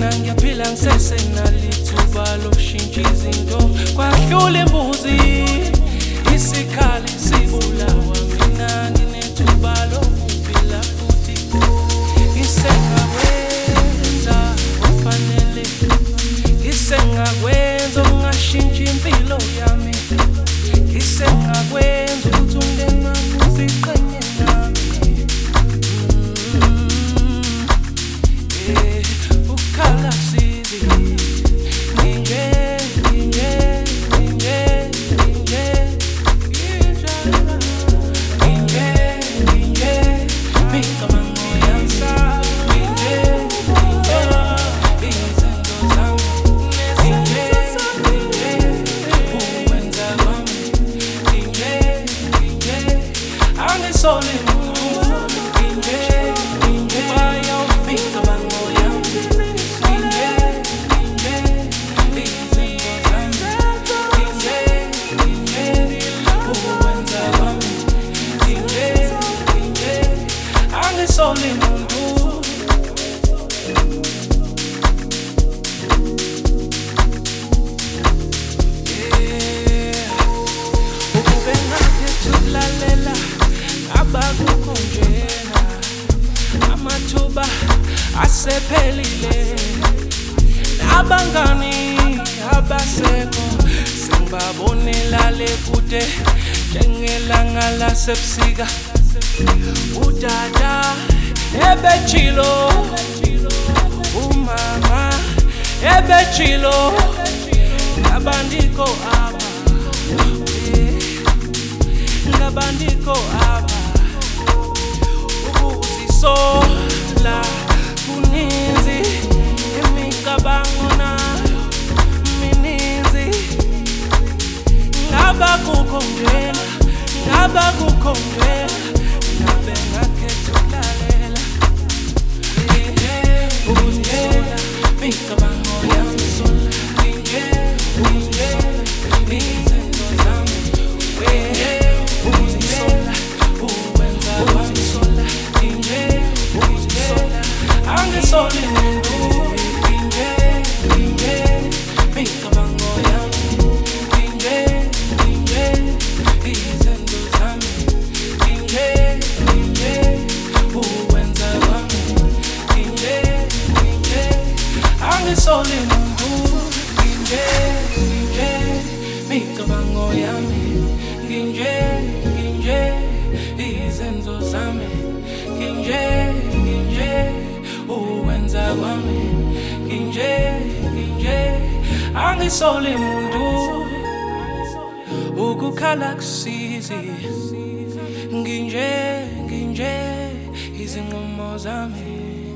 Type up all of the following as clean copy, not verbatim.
mina ngiyaphila ngisesenalithuba lokushintsha izinto kwahlula imbuzi isikhali sibulawa mina nginethuba lokuphila futhi ngisengakwenza ofanele ngisengakwenza ungashintsha impilo yami ngisengakwenza ukuthi umndeni wami uziqhenye nami ukhala sizi amathuba asephelile abangani abasekho sengibabonela lekude njengelanga lasebusika udada ebechilo umama ebechilo ngabandiko aba ubuzisola kuninzi imicabango nayo mininzi ngaba kukhongela ngabe ngakhetha ukulalela ubuzisola imicabango yami sola izinto zami ubuzisola uwenza wami sola angisoli muntu micabango yami izinto zami uwenza wami angisoli muntu micabango yami izenzo zami uwenza wami angisoli muntu ukukhala kusizi izinqumo zami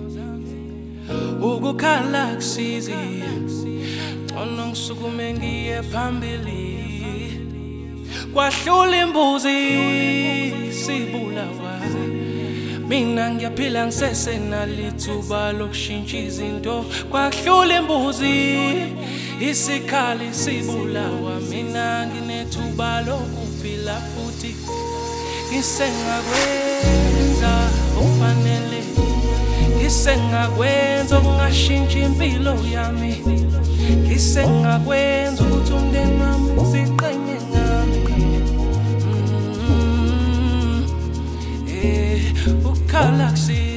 ukukhala kusizi ono ngisukume ngiye phambili kwahlula imbuzi sibulawa mina ngiyaphila ngisesenalithuba lokushintsha izinto kwahlula imbuzi isikhali sibulawa mina nginethuba lokuphila futhi ngisengakwenza ofanele ngisengakwenza ungashintsha impilo yami ngisengakwenza ukuthi umndeni wami uziqhenye ngami ukhala kusizi